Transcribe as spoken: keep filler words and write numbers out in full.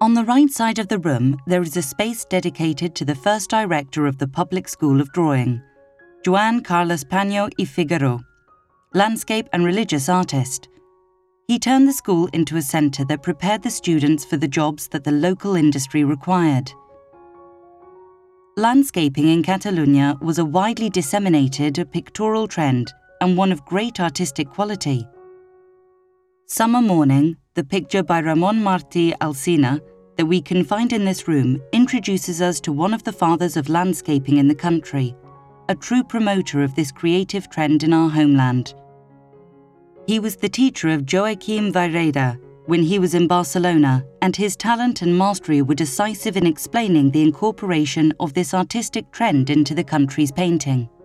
On the right side of the room, there is a space dedicated to the first director of the Public School of Drawing, Joan Carlos Paño y Figueroa, landscape and religious artist. He turned the school into a centre that prepared the students for the jobs that the local industry required. Landscaping in Catalonia was a widely disseminated pictorial trend and one of great artistic quality. Summer Morning, the picture by Ramon Martí Alsina that we can find in this room, introduces us to one of the fathers of landscaping in the country, a true promoter of this creative trend in our homeland. He was the teacher of Joaquim Vayreda when he was in Barcelona, and his talent and mastery were decisive in explaining the incorporation of this artistic trend into the country's painting.